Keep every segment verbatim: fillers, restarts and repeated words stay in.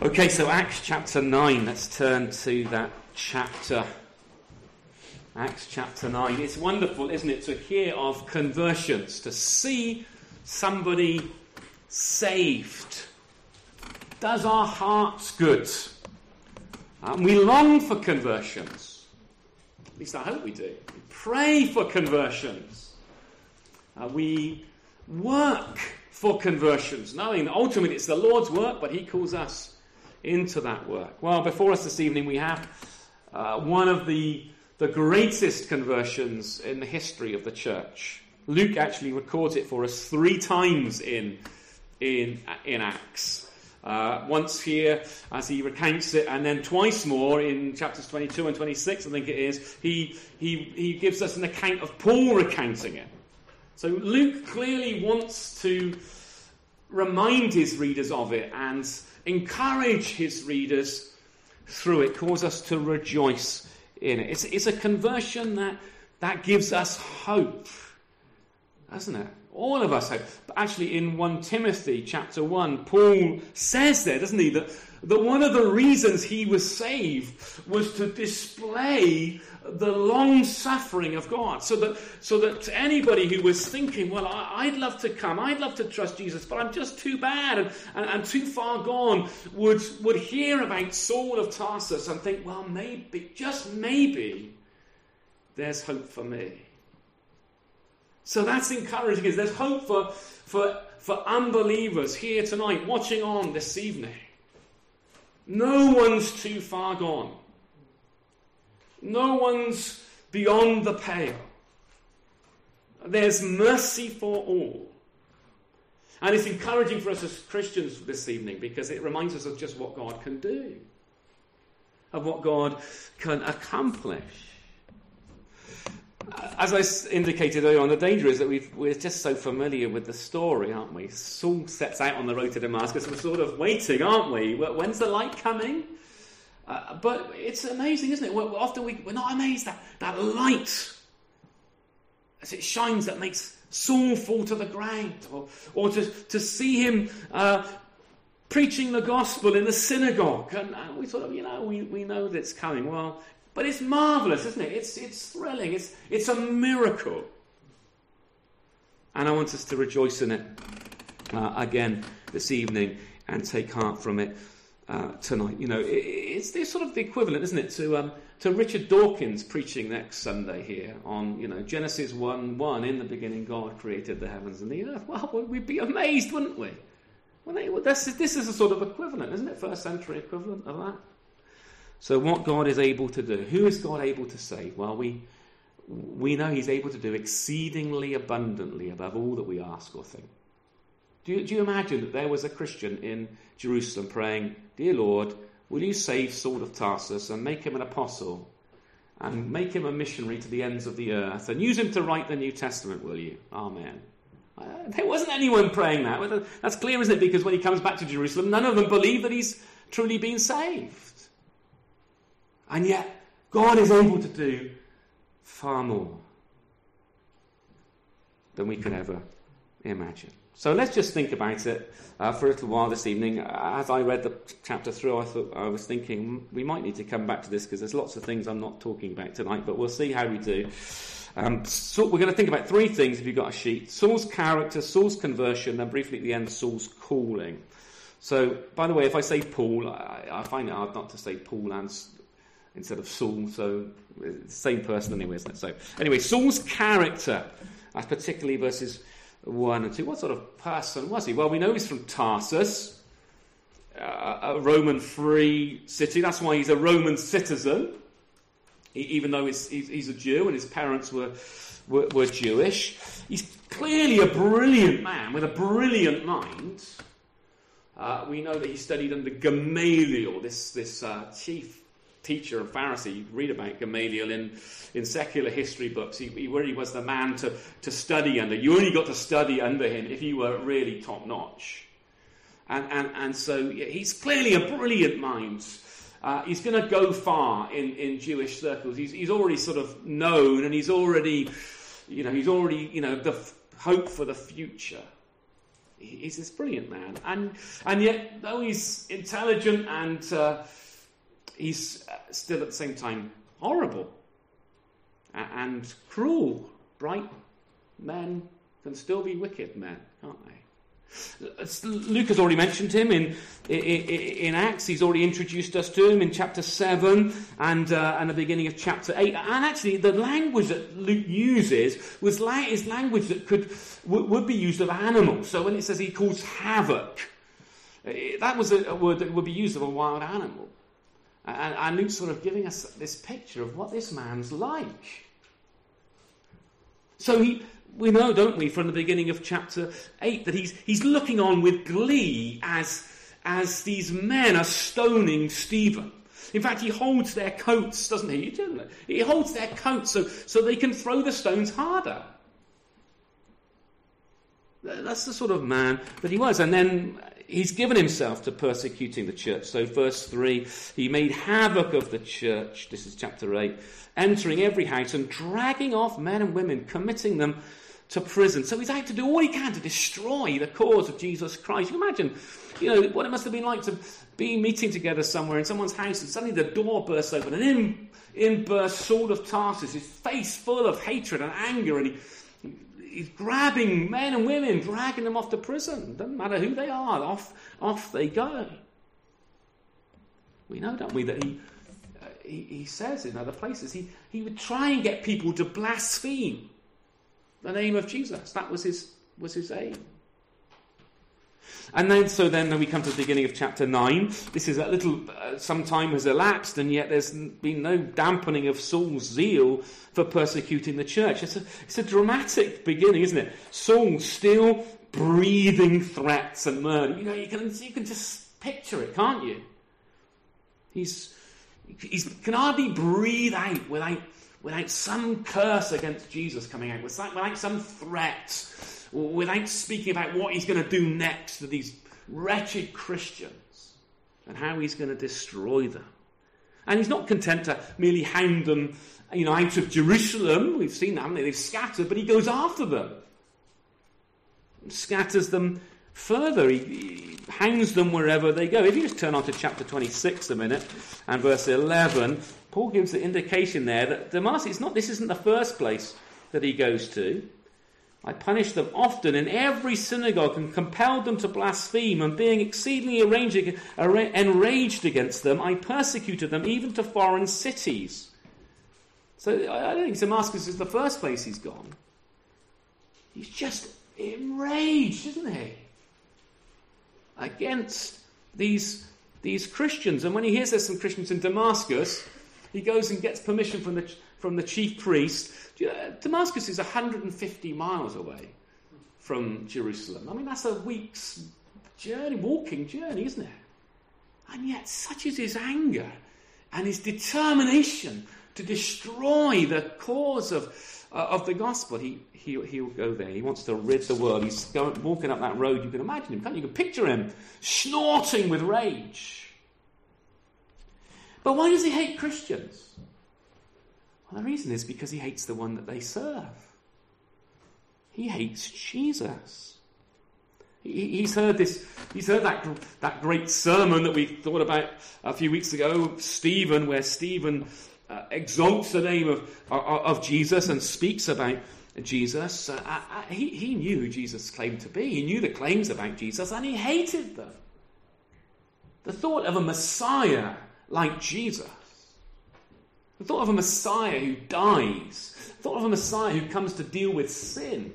Okay, so Acts chapter nine. Let's turn to that chapter. Acts chapter nine. It's wonderful, isn't it, to hear of conversions, to see somebody saved. Does our hearts good. Uh, we long for conversions. At least I hope we do. We pray for conversions. Uh, we work for conversions, knowing that ultimately it's the Lord's work, but he calls us into that work. Well, before us this evening we have uh, one of the, the greatest conversions in the history of the church. Luke actually records it for us three times in, in, in Acts. Uh, once here as he recounts it, and then twice more in chapters twenty-two and twenty-six, I think it is, he, he, he gives us an account of Paul recounting it. So Luke clearly wants to remind his readers of it and encourage his readers through it, cause us to rejoice in it. It's, it's a conversion that, that gives us hope, doesn't it? All of us hope. But actually in First Timothy chapter one, Paul says there, doesn't he, that, that one of the reasons he was saved was to display the long suffering of God, so that so that anybody who was thinking, well, I, I'd love to come, I'd love to trust Jesus, but I'm just too bad and, and, and too far gone, would would hear about Saul of Tarsus and think, well, maybe, just maybe, there's hope for me. So that's encouraging, because there's hope for, for, for unbelievers here tonight, watching on this evening. No one's too far gone. No one's beyond the pale. There's mercy for all. And it's encouraging for us as Christians this evening, because it reminds us of just what God can do, of what God can accomplish. As I indicated earlier on, the danger is that we've, we're just so familiar with the story, aren't we? Saul sets out on the road to Damascus. We're sort of waiting, aren't we? When's the light coming? Uh, but it's amazing, isn't it? We're, often we, we're not amazed that that light, as it shines, that makes Saul fall to the ground, or, or to, to see him uh, preaching the gospel in the synagogue. And uh, we sort of, you know, we, we know that it's coming. Well, but it's marvellous, isn't it? It's it's thrilling. It's it's a miracle. And I want us to rejoice in it uh, again this evening and take heart from it uh, tonight. You know, it, it's, it's sort of the equivalent, isn't it, to um, to Richard Dawkins preaching next Sunday here on, you know, Genesis one one, in the beginning God created the heavens and the earth. Well, we'd be amazed, wouldn't we? Well, they, well, this, this is a sort of equivalent, isn't it? First century equivalent of that. So what God is able to do, who is God able to save? Well, we we know he's able to do exceedingly abundantly above all that we ask or think. Do you, do you imagine that there was a Christian in Jerusalem praying, Dear Lord, will you save Saul of Tarsus and make him an apostle and make him a missionary to the ends of the earth and use him to write the New Testament, will you? Amen. Uh, there wasn't anyone praying that. That's clear, isn't it? Because when he comes back to Jerusalem, none of them believe that he's truly been saved. And yet, God is able to do far more than we could ever imagine. So let's just think about it uh, for a little while this evening. As I read the chapter through, I thought I was thinking we might need to come back to this, because there's lots of things I'm not talking about tonight, but we'll see how we do. Um, so we're going to think about three things, if you've got a sheet. Saul's character, Saul's conversion, then briefly at the end, Saul's calling. So, by the way, if I say Paul, I, I find it hard not to say Paul and instead of Saul, so it's the same person anyway, isn't it? So, anyway, Saul's character, uh, particularly verses one and two. What sort of person was he? Well, we know he's from Tarsus, uh, a Roman free city. That's why he's a Roman citizen, he, even though he's, he's, he's a Jew and his parents were, were, were Jewish. He's clearly a brilliant man with a brilliant mind. Uh, we know that he studied under Gamaliel, this, this uh, chief teacher and Pharisee. You read about Gamaliel in, in secular history books. He, he really was the man to, to study under. You only got to study under him if you were really top-notch. And, and, and so he's clearly a brilliant mind. Uh, he's going to go far in, in Jewish circles. He's, he's already sort of known, and he's already, you know, he's already, you know, the f- hope for the future. he's this brilliant man. And and yet, though he's intelligent and uh, he's still at the same time horrible and cruel, bright men can still be wicked men, can't they? Luke has already mentioned him in, in, in Acts. He's already introduced us to him in chapter seven and uh, and the beginning of chapter eight. And actually, the language that Luke uses was la- is language that could w- would be used of animals. So when it says he calls havoc, that was a, a word that would be used of a wild animal. And, and Luke's sort of giving us this picture of what this man's like. So he. We know, don't we, from the beginning of chapter eight, that he's he's looking on with glee as, as these men are stoning Stephen. In fact, he holds their coats, doesn't he? He holds their coats so, so they can throw the stones harder. That's the sort of man that he was. And then he's given himself to persecuting the church. So verse three, he made havoc of the church, this is chapter eight, entering every house and dragging off men and women, committing them to prison. So he's out to do all he can to destroy the cause of Jesus Christ. You can imagine, you know, what it must have been like to be meeting together somewhere in someone's house and suddenly the door bursts open and in, in bursts Saul of Tarsus, his face full of hatred and anger, and he, he's grabbing men and women, dragging them off to prison. Doesn't matter who they are, off, off they go. We know, don't we, that he, uh, he, he says in other places, he, he would try and get people to blaspheme the name of Jesus. That was his was his aim. And then, so then, then we come to the beginning of chapter nine. This is a little, uh, some time has elapsed, and yet there's been no dampening of Saul's zeal for persecuting the church. It's a, it's a dramatic beginning, isn't it? Saul still breathing threats and murder. You know, you can you can just picture it, can't you? He's he can hardly breathe out without. Without some curse against Jesus coming out, without some threat, or without speaking about what he's going to do next to these wretched Christians and how he's going to destroy them. And he's not content to merely hound them, you know, out of Jerusalem. We've seen that, haven't they? They've scattered, but he goes after them, scatters them further. He, he hounds them wherever they go. If you just turn on to chapter twenty-six a minute and verse eleven. Paul gives the indication there that Damascus, it's not, this isn't the first place that he goes to. I punished them often in every synagogue and compelled them to blaspheme, and being exceedingly enraged against them, I persecuted them even to foreign cities. So I don't think Damascus is the first place he's gone. He's just enraged, isn't he? Against these, these Christians. And when he hears there's some Christians in Damascus, he goes and gets permission from the from the chief priest. Damascus is one hundred fifty miles away from Jerusalem. I mean, that's a week's journey, walking journey, isn't it? And yet, such is his anger and his determination to destroy the cause of uh, of the gospel. He he he'll go there. He wants to rid the world. He's going, walking up that road. You can imagine him, can't you? You can picture him snorting with rage. But why does he hate Christians? Well, the reason is because he hates the one that they serve. He hates Jesus. He, he's heard this. He's heard that that great sermon that we thought about a few weeks ago, Stephen, where Stephen uh, exalts the name of, of of Jesus and speaks about Jesus. Uh, uh, he he knew who Jesus claimed to be. He knew the claims about Jesus, and he hated them. The thought of a Messiah like Jesus, the thought of a Messiah who dies, the thought of a Messiah who comes to deal with sin.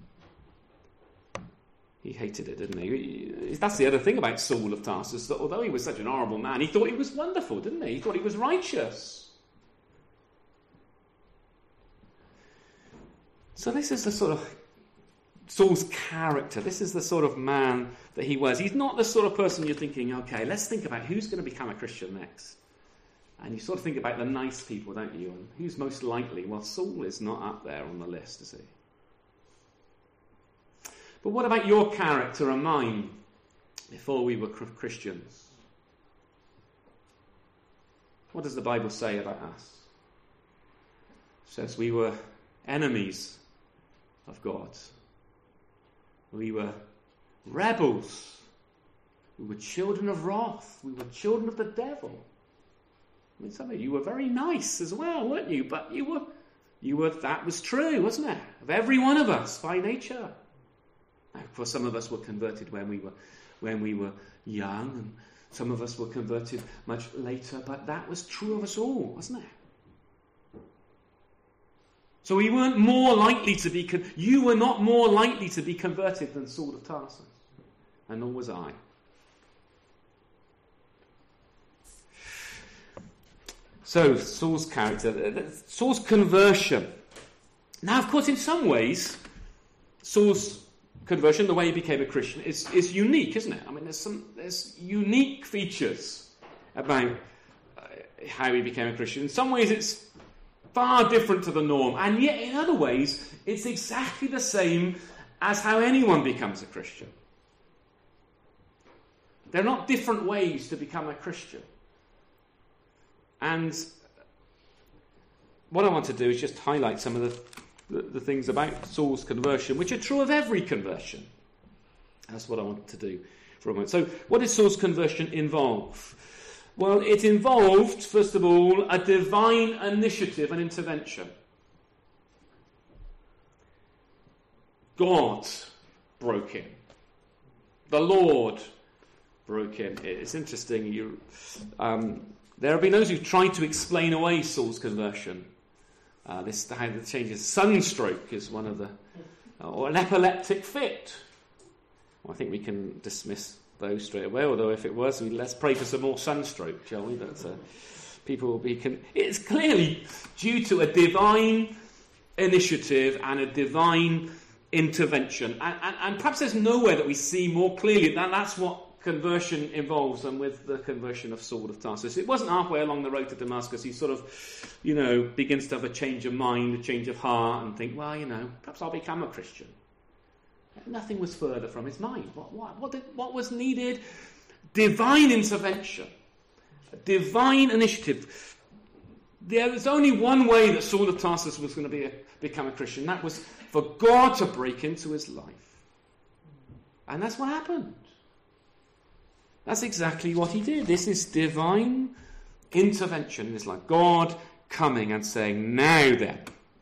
He hated it, didn't he? That's the other thing about Saul of Tarsus, that although he was such an horrible man, he thought he was wonderful, didn't he? He thought he was righteous. So this is the sort of Saul's character. This is the sort of man that he was. He's not the sort of person you're thinking, okay, let's think about who's going to become a Christian next. And you sort of think about the nice people, don't you? And who's most likely? Well, Saul is not up there on the list, is he? But what about your character and mine before we were Christians? What does the Bible say about us? It says we were enemies of God. We were rebels. We were children of wrath. We were children of the devil. I mean, some of you were very nice as well, weren't you? But you were, you were. That was true, wasn't it? Of every one of us by nature. Now, of course, some of us were converted when we were, when we were young, and some of us were converted much later. But that was true of us all, wasn't it? So we weren't more likely to be. Con- you were not more likely to be converted than Saul of Tarsus, and nor was I. So, Saul's character, Saul's conversion. Now, of course, in some ways, Saul's conversion, the way he became a Christian, is, is unique, isn't it? I mean, there's some there's unique features about uh, how he became a Christian. In some ways, it's far different to the norm, and yet in other ways, it's exactly the same as how anyone becomes a Christian. They're not different ways to become a Christian. And what I want to do is just highlight some of the, the, the things about Saul's conversion, which are true of every conversion. That's what I want to do for a moment. So, what did Saul's conversion involve? Well, it involved, first of all, a divine initiative and intervention. God broke in. The Lord broke in. It's interesting. You... Um, There have been those who've tried to explain away Saul's conversion. Uh, this how the changes. Sunstroke is one of the, or an epileptic fit. Well, I think we can dismiss those straight away. Although if it was, let's pray for some more sunstroke, shall we? That uh, people will be. Con- it's clearly due to a divine initiative and a divine intervention, and, and, and perhaps there's nowhere that we see more clearly that that's what conversion involves than with the conversion of Saul of Tarsus. It wasn't halfway along the road to Damascus. He sort of, you know, begins to have a change of mind, a change of heart, and think, well, you know, perhaps I'll become a Christian. Nothing was further from his mind. What, what, what, did, what was needed? Divine intervention. Divine initiative. There was only one way that Saul of Tarsus was going to be a, become a Christian. That was for God to break into his life. And that's what happened. That's exactly what he did. This is divine intervention. It's like God coming and saying, now then.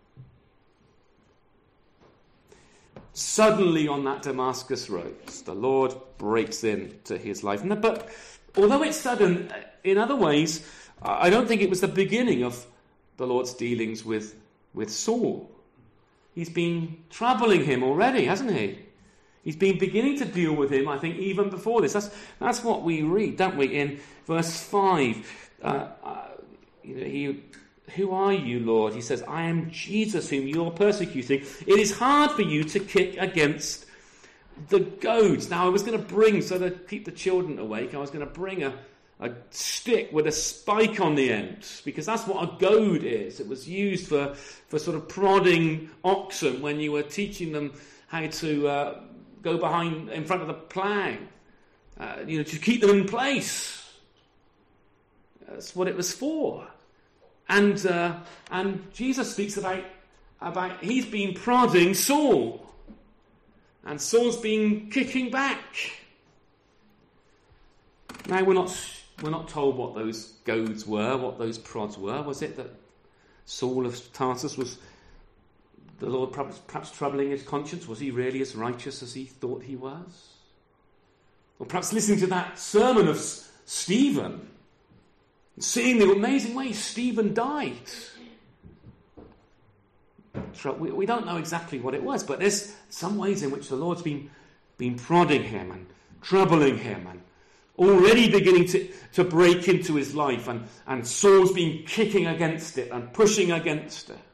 Suddenly on that Damascus road, the Lord breaks into his life. But although it's sudden, in other ways, I don't think it was the beginning of the Lord's dealings with, with Saul. He's been troubling him already, hasn't he? He's been beginning to deal with him, I think, even before this. That's that's what we read, don't we, in verse five. Uh, uh, you know, he, who are you, Lord? He says, I am Jesus whom you're persecuting. It is hard for you to kick against the goads. Now, I was going to bring, so to keep the children awake, I was going to bring a, a stick with a spike on the end, because that's what a goad is. It was used for, for sort of prodding oxen when you were teaching them how to... Uh, go behind, in front of the plough, uh, you know, to keep them in place. That's what it was for. And uh, and Jesus speaks about, about he's been prodding Saul. And Saul's been kicking back. Now, we're not, we're not told what those goads were, what those prods were. Was it that Saul of Tarsus was... the Lord perhaps, perhaps troubling his conscience? Was he really as righteous as he thought he was? Or perhaps listening to that sermon of S- Stephen, seeing the amazing way Stephen died. We, we don't know exactly what it was, but there's some ways in which the Lord's been, been prodding him and troubling him and already beginning to, to break into his life, and, and Saul's been kicking against it and pushing against it.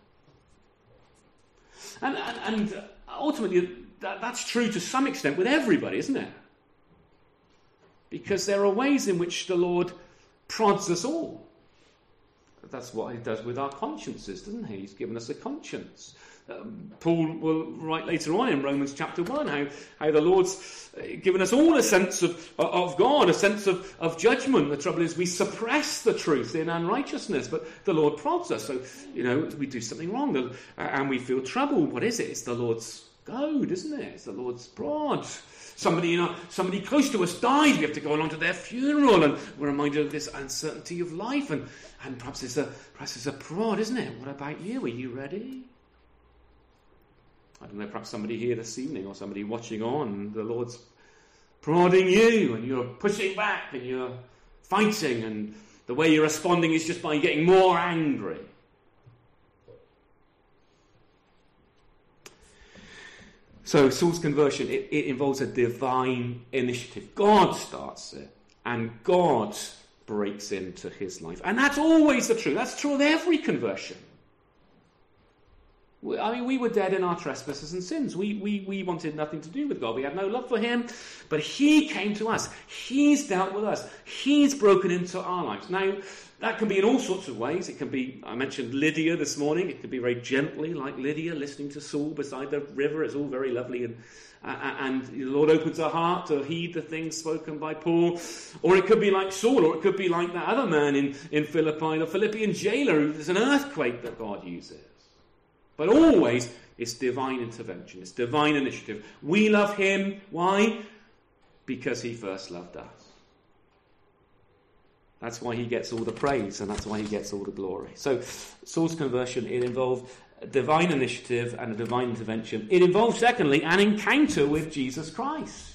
And, and, and ultimately, that, that's true to some extent with everybody, isn't it? Because there are ways in which the Lord prods us all. That's what he does with our consciences, doesn't he? He's given us a conscience. Um, Paul will write later on in Romans chapter one how, how the Lord's given us all a sense of, of God, a sense of, of judgment. The trouble is we suppress the truth in unrighteousness, but the Lord prods us. So, you know, we do something wrong and we feel troubled. What is it? It's the Lord's goad, isn't it? It's the Lord's rod. Somebody, you know, somebody close to us died. We have to go along to their funeral, and we're reminded of this uncertainty of life. And, and perhaps it's a perhaps it's a prod, isn't it? What about you? Are you ready? I don't know. Perhaps somebody here this evening, or somebody watching on, the Lord's prodding you, and you're pushing back, and you're fighting, and the way you're responding is just by getting more angry. So Saul's conversion, it, it involves a divine initiative. God starts it, and God breaks into his life. And that's always the truth. That's true of every conversion. We, I mean, we were dead in our trespasses and sins. We, we, we wanted nothing to do with God. We had no love for him, but he came to us. He's dealt with us. He's broken into our lives. Now, that can be in all sorts of ways. It can be, I mentioned Lydia this morning. It could be very gently, like Lydia, listening to Saul beside the river. It's all very lovely. And, uh, and the Lord opens her heart to heed the things spoken by Paul. Or it could be like Saul, or it could be like that other man in, in Philippi, the Philippian jailer. There's an earthquake that God uses. But always, it's divine intervention. It's divine initiative. We love him. Why? Because he first loved us. That's why he gets all the praise, and that's why he gets all the glory. So Saul's conversion, it involved a divine initiative and a divine intervention. It involved, secondly, an encounter with Jesus Christ.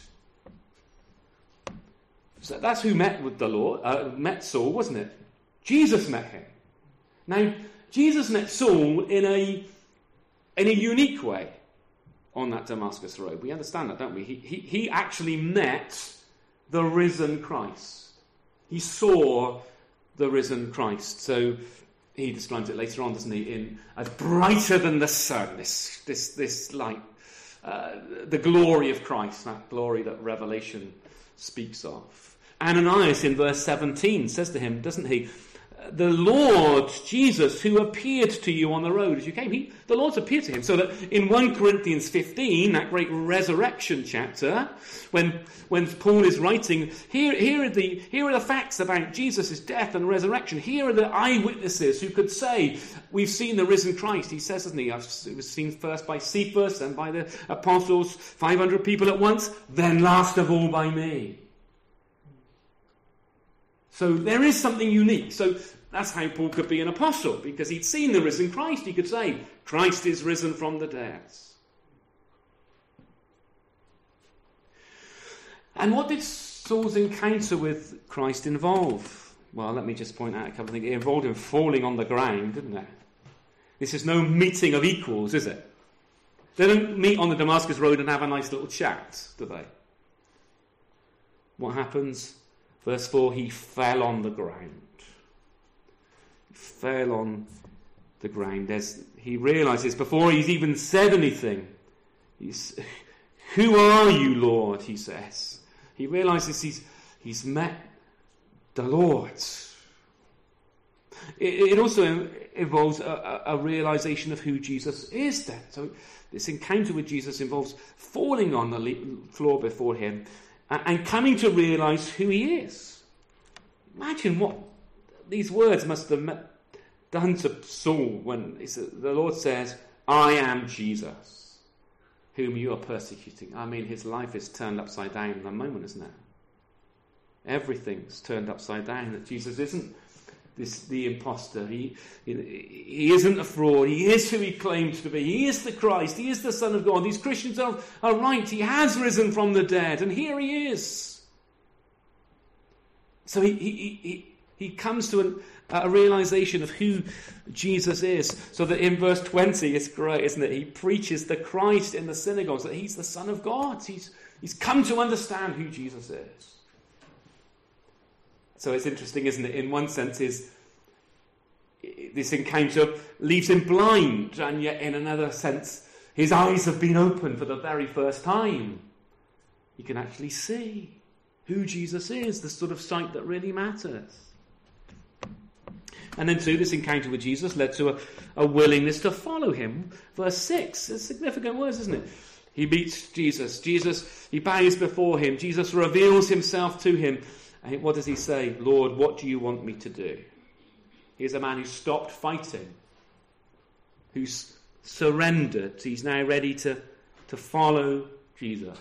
So that's who met with the Lord, uh, met Saul, wasn't it? Jesus met him. Now, Jesus met Saul in a in a unique way on that Damascus road. We understand that, don't we? He, he, he actually met the risen Christ. He saw the risen Christ. So he describes it later on, doesn't he? In as brighter than the sun, this this this light, uh, the glory of Christ, that glory that Revelation speaks of. Ananias in verse seventeen says to him, doesn't he? The Lord Jesus, who appeared to you on the road as you came, he, the Lord's appeared to him. So that in First Corinthians fifteen, that great resurrection chapter, when when Paul is writing, here, here, are the, here are the facts about Jesus' death and resurrection. Here are the eyewitnesses who could say, we've seen the risen Christ. He says, doesn't he? It was seen first by Cephas, then by the apostles, five hundred people at once, then last of all by me. So there is something unique. So that's how Paul could be an apostle, because he'd seen the risen Christ. He could say, Christ is risen from the dead. And what did Saul's encounter with Christ involve? Well, let me just point out a couple of things. It involved him falling on the ground, didn't it? This is no meeting of equals, is it? They don't meet on the Damascus road and have a nice little chat, do they? What happens? Verse four, he fell on the ground. He fell on the ground. As he realizes, before he's even said anything, he's, who are you, Lord, he says. He realizes he's, he's met the Lord. It, it also involves a, a realization of who Jesus is then. So this encounter with Jesus involves falling on the floor before him and coming to realize who he is. Imagine what these words must have done to Saul when the Lord says, I am Jesus, whom you are persecuting. I mean, his life is turned upside down in a moment, isn't it? Everything's turned upside down. That Jesus isn't this the imposter. He, he isn't a fraud. He is who he claims to be. He is the Christ. He is the Son of God. These Christians are, are right. He has risen from the dead, and here he is. So he he he, he comes to an, a realization of who Jesus is. So that in verse twenty, it's great, isn't it? He preaches the Christ in the synagogues, that he's the Son of God. He's he's come to understand who Jesus is. So it's interesting, isn't it? In one sense, is this encounter leaves him blind, and yet in another sense, his eyes have been opened for the very first time. He can actually see who Jesus is, the sort of sight that really matters. And then too, this encounter with Jesus led to a, a willingness to follow him. Verse six, it's significant words, isn't it? He meets Jesus. Jesus, he bows before him. Jesus reveals himself to him. And what does he say? Lord, what do you want me to do? Here's a man who stopped fighting, who's surrendered. He's now ready to to follow Jesus.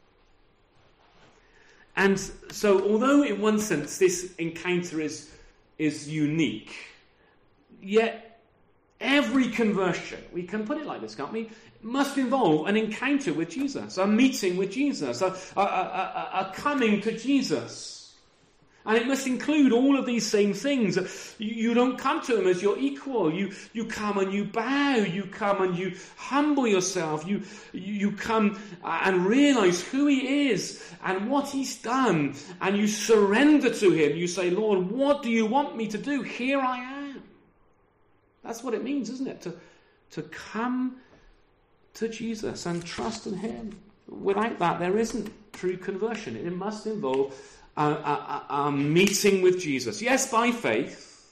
And so, although in one sense this encounter is, is unique, yet every conversion, we can put it like this, can't we, must involve an encounter with Jesus, a meeting with Jesus, a, a, a, a coming to Jesus. And it must include all of these same things. You, you don't come to him as your equal. You, you come and you bow. You come and you humble yourself. You, you come and realize who he is and what he's done. And you surrender to him. You say, Lord, what do you want me to do? Here I am. That's what it means, isn't it? To, to come to Jesus and trust in him. Without that, there isn't true conversion. It must involve A, a, a meeting with Jesus. Yes, by faith.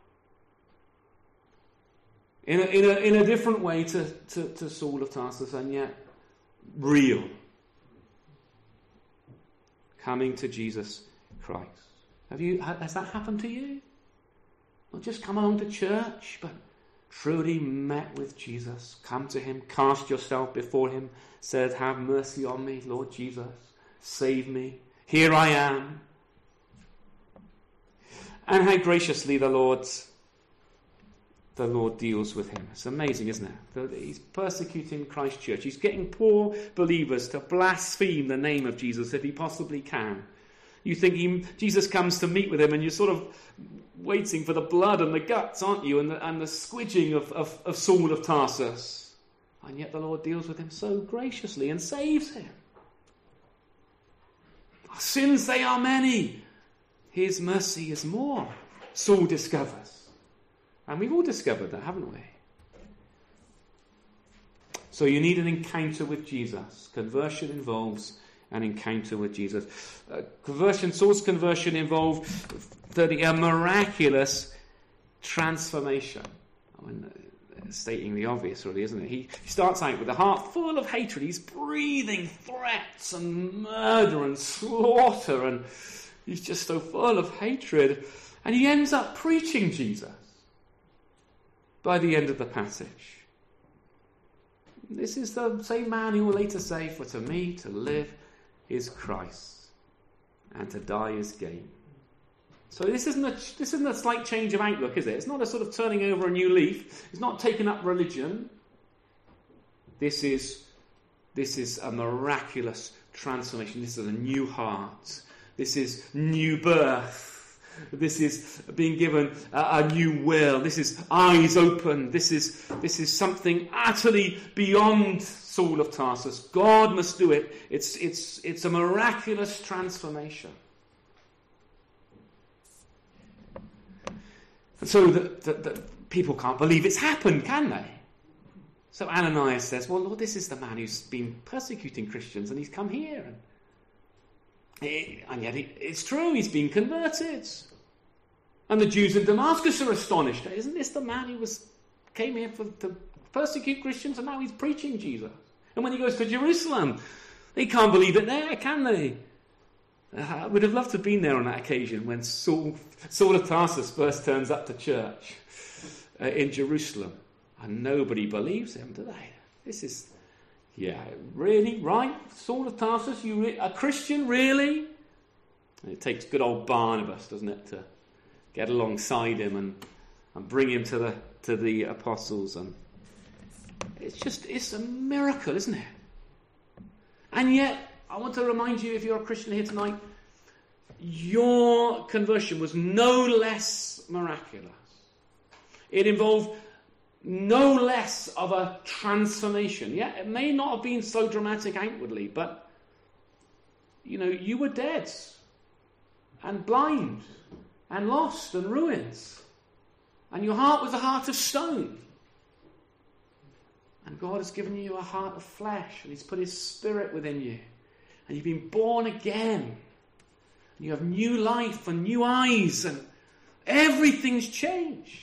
In a, in a, in a different way to, to, to Saul of Tarsus, and yet real. Coming to Jesus Christ. Have you, has that happened to you? Not just come along to church, but truly met with Jesus. Come to him, cast yourself before him, said, have mercy on me, Lord Jesus. Save me. Here I am. And how graciously the Lord, the Lord deals with him. It's amazing, isn't it? He's persecuting Christ's church. He's getting poor believers to blaspheme the name of Jesus if he possibly can. You think he, Jesus comes to meet with him and you're sort of waiting for the blood and the guts, aren't you? And the, and the squidging of, of, of Saul of Tarsus. And yet the Lord deals with him so graciously and saves him. Our sins, they are many. His mercy is more, Saul discovers. And we've all discovered that, haven't we? So you need an encounter with Jesus. Conversion involves an encounter with Jesus. Uh, conversion, Saul's conversion involved thirty, a miraculous transformation. I mean, stating the obvious, really, isn't it? He starts out with a heart full of hatred. He's breathing threats and murder and slaughter, and he's just so full of hatred. And he ends up preaching Jesus by the end of the passage. This is the same man who will later say, for to me to live is Christ, and to die is gain. So this isn't a this isn't a slight change of outlook, is it? It's not a sort of turning over a new leaf. It's not taking up religion. This is this is a miraculous transformation. This is a new heart. This is new birth. This is being given a, a new will. This is eyes open. This is this is something utterly beyond Saul of Tarsus. God must do it. It's it's it's a miraculous transformation. And so the, the, the people can't believe it's happened, can they? So Ananias says, well, Lord, this is the man who's been persecuting Christians and he's come here. And, it, and yet it, it's true, he's been converted. And the Jews in Damascus are astonished. Isn't this the man who was came here for, to persecute Christians and now he's preaching Jesus? And when he goes to Jerusalem, they can't believe it there, can they? I would have loved to have been there on that occasion when Saul, Saul of Tarsus first turns up to church uh, in Jerusalem. And nobody believes him, do they? This is, yeah, really? Right? Saul of Tarsus, you re- a Christian, really? And it takes good old Barnabas, doesn't it, to get alongside him and, and bring him to the to the apostles. And it's just, it's a miracle, isn't it? And yet, I want to remind you, if you're a Christian here tonight, your conversion was no less miraculous. It involved no less of a transformation. Yeah, it may not have been so dramatic outwardly, but, you know, you were dead and blind and lost and ruined. And your heart was a heart of stone. And God has given you a heart of flesh, and he's put his spirit within you. And you've been born again. And you have new life and new eyes, and everything's changed.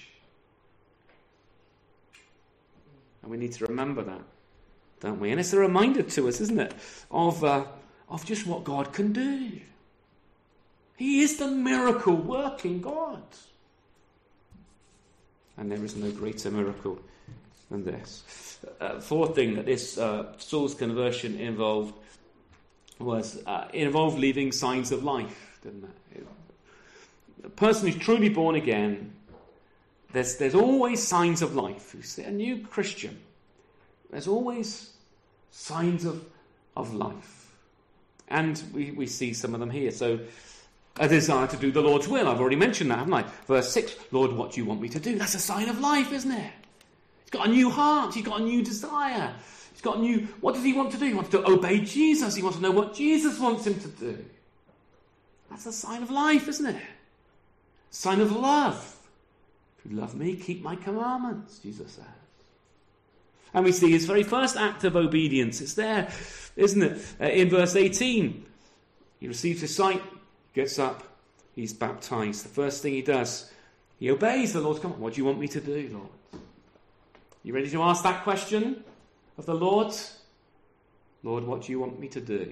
And we need to remember that, don't we? And it's a reminder to us, isn't it, of uh, of just what God can do. He is the miracle working God. And there is no greater miracle than this. Uh, fourth thing that this uh, Saul's conversion involved was uh, it involved leaving signs of life, didn't it? A person who's truly born again, there's there's always signs of life. You see, a new Christian, there's always signs of of life, and we we see some of them here. So, a desire to do the Lord's will. I've already mentioned that, haven't I? Verse six, Lord, what do you want me to do? That's a sign of life, isn't it? He's got a new heart. He's got a new desire. He's got a new... What does he want to do? He wants to obey Jesus. He wants to know what Jesus wants him to do. That's a sign of life, isn't it? Sign of love. If you love me, keep my commandments, Jesus says. And we see his very first act of obedience. It's there, isn't it? Uh, in verse eighteen, he receives his sight, gets up, he's baptized. The first thing he does, he obeys the Lord's command. What do you want me to do, Lord? You ready to ask that question of the Lord? Lord, what do you want me to do?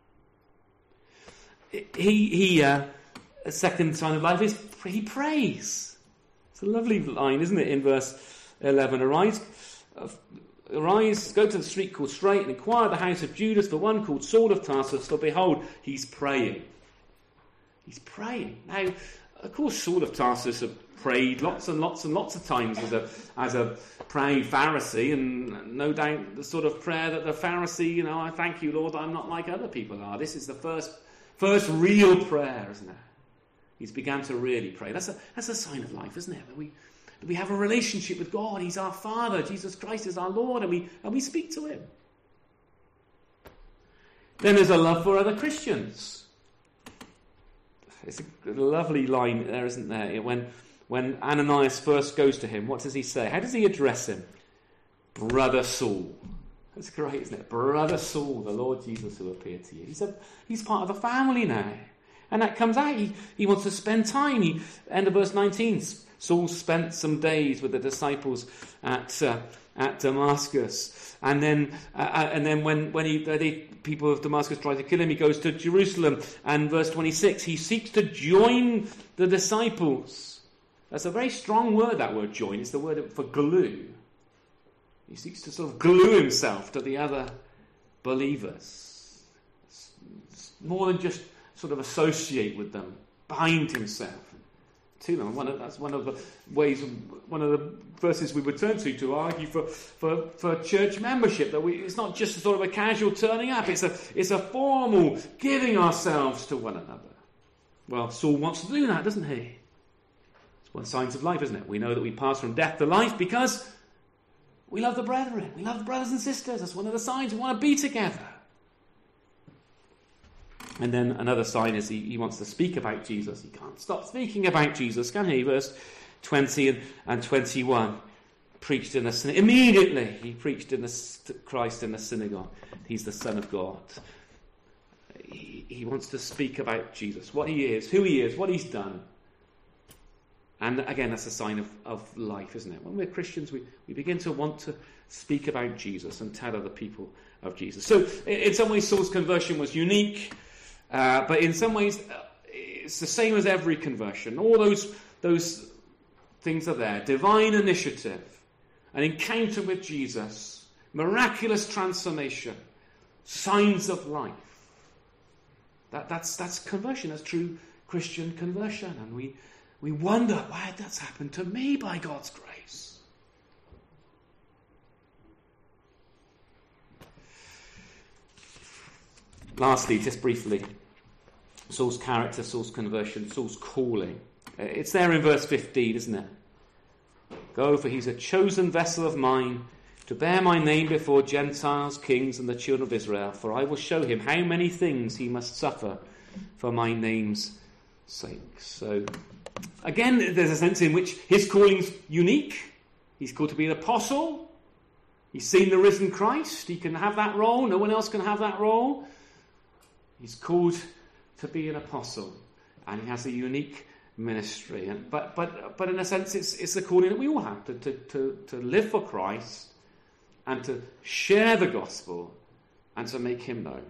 He, he uh, a second sign of life is he prays. It's a lovely line, isn't it, in verse eleven. Arise, uh, arise, go to the street called Straight and inquire at the house of Judas for one called Saul of Tarsus, for behold, he's praying. He's praying. Now, of course, Saul of Tarsus had prayed lots and lots and lots of times as a as a praying Pharisee, and no doubt the sort of prayer that the Pharisee, you know, I thank you, Lord, I'm not like other people are. This is the first first real prayer, isn't it? He's began to really pray. That's a that's a sign of life, isn't it? That we that we have a relationship with God. He's our Father. Jesus Christ is our Lord, and we and we speak to him. Then there's a love for other Christians. It's a lovely line there, isn't there? When when Ananias first goes to him, what does he say? How does he address him? Brother Saul. That's great, isn't it? Brother Saul, the Lord Jesus who appeared to you. He's a he's part of the family now. And that comes out. He, he wants to spend time. He, end of verse nineteen. Saul spent some days with the disciples at uh, at Damascus, and then uh, and then when when he the people of Damascus tried to kill him, he goes to Jerusalem. And verse twenty-six, he seeks to join the disciples. That's a very strong word. That word "join." It's the word for glue. He seeks to sort of glue himself to the other believers. It's, it's more than just sort of associate with them, bind himself to them. One of, that's one of the ways, one of the verses we would turn to to argue for, for, for church membership. That we, it's not just sort of a casual turning up. It's a it's a formal giving ourselves to one another. Well, Saul wants to do that, doesn't he? It's one of the signs of life, isn't it? We know that we pass from death to life because we love the brethren. We love the brothers and sisters. That's one of the signs. We want to be together. And then another sign is he, he wants to speak about Jesus. He can't stop speaking about Jesus, can he? Verse twenty and, and twenty-one. Preached in the synagogue. Immediately he preached in the Christ in the synagogue. He's the Son of God. He, he wants to speak about Jesus, what he is, who he is, what he's done. And again, that's a sign of, of life, isn't it? When we're Christians, we, we begin to want to speak about Jesus and tell other people of Jesus. So in some ways, Saul's conversion was unique. Uh, but in some ways, uh, it's the same as every conversion. All those those things are there. Divine initiative, an encounter with Jesus, miraculous transformation, signs of life. That, that's that's conversion. That's true Christian conversion. And we, we wonder, why that's happened to me by God's grace. Lastly, just briefly, Saul's character, Saul's conversion, Saul's calling. It's there in verse fifteen, isn't it? Go, for he's a chosen vessel of mine to bear my name before Gentiles, kings, and the children of Israel. For I will show him how many things he must suffer for my name's sake. So, again, there's a sense in which his calling's unique. He's called to be an apostle. He's seen the risen Christ. He can have that role. No one else can have that role. He's called to be an apostle, and he has a unique ministry. And, but but but in a sense, it's it's the calling that we all have to, to, to, to live for Christ and to share the gospel and to make him known.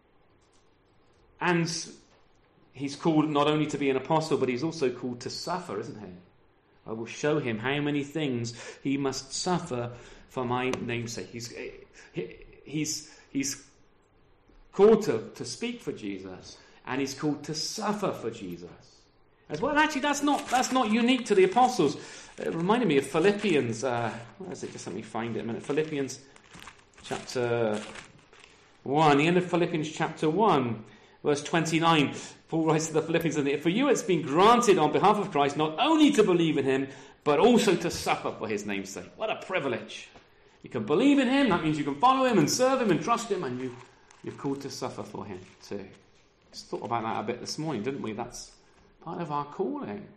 And he's called not only to be an apostle, but he's also called to suffer, isn't he? I will show him how many things he must suffer for my namesake. He's he, he's he's called to, to speak for Jesus, and he's called to suffer for Jesus as well. Actually, that's not that's not unique to the apostles. It reminded me of Philippians. Uh, where is it? Just let me find it a minute. Philippians chapter one. The end of Philippians chapter one, verse twenty-nine. Paul writes to the Philippians, "For you it's been granted on behalf of Christ not only to believe in him, but also to suffer for his name's sake." What a privilege. You can believe in him, that means you can follow him and serve him and trust him, and you, you're called to suffer for him too. Just thought about that a bit this morning, didn't we? That's part of our calling.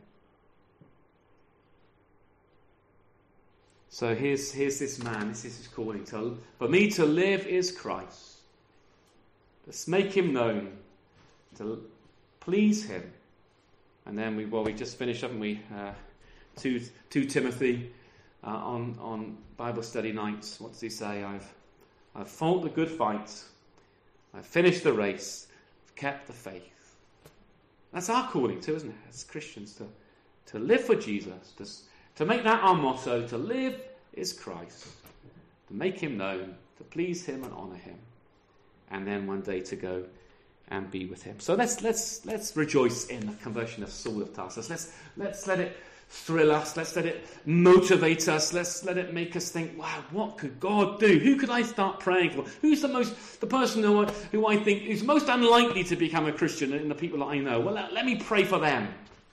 So here's, here's this man, this is his calling. To, for me to live is Christ. Let's make him known, to please him. And then we, well, we just finished, haven't we? Uh, two, two Timothy uh, on on Bible study nights. What does he say? I've I've fought the good fight. I've finished the race. I've kept the faith. That's our calling too, isn't it? As Christians, to to live for Jesus, to to make that our motto. To live is Christ. To make him known, to please him and honour him, and then one day to go and be with him. So let's let's let's rejoice in the conversion of Saul of Tarsus. Let's let's let it thrill us. Let's let it motivate us. Let's let it make us think, wow, what could God do? Who could I start praying for? Who's the most the person who I, who I think is most unlikely to become a Christian in the people that I know? Well, let, let me pray for them.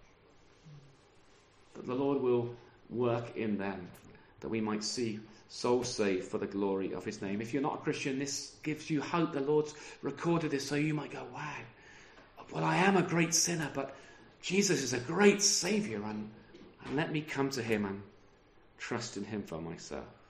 That the Lord will work in them, that we might see souls saved for the glory of his name. If you're not a Christian, this gives you hope. The Lord's recorded this so you might go, wow, well, I am a great sinner, but Jesus is a great Saviour, and, and let me come to him and trust in him for myself.